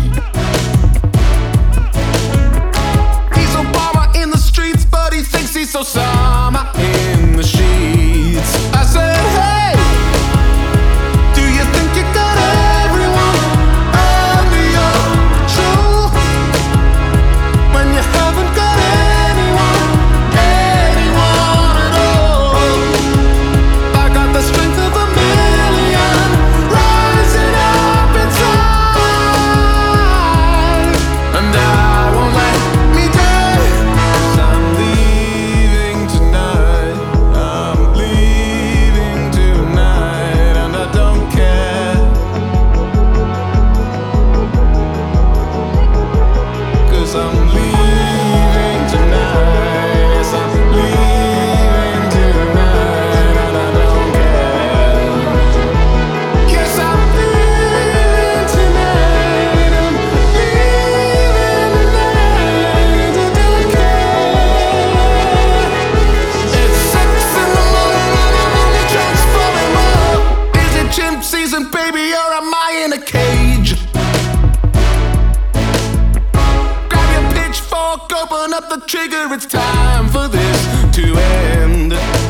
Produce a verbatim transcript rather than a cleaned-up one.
He's Obama in the streets, but he thinks he's Osama in the sheets. I said, hey, do you think you got everyone under your control when you haven't got anyone, anyone at all? I got the strength of a million rising up inside, and I won't let me down. 'Cause I'm leaving tonight, I'm leaving tonight, and I don't care. 'Cause I'm leaving tonight, yes I'm leaving tonight, and I don't care. Yes I'm leaving tonight, I'm leaving tonight, I don't care. It's six in the morning and I'm only transforming more. Is it chimp season, baby, or am I in a cage? Grab your pitchfork, open up the trigger, it's time for this to end.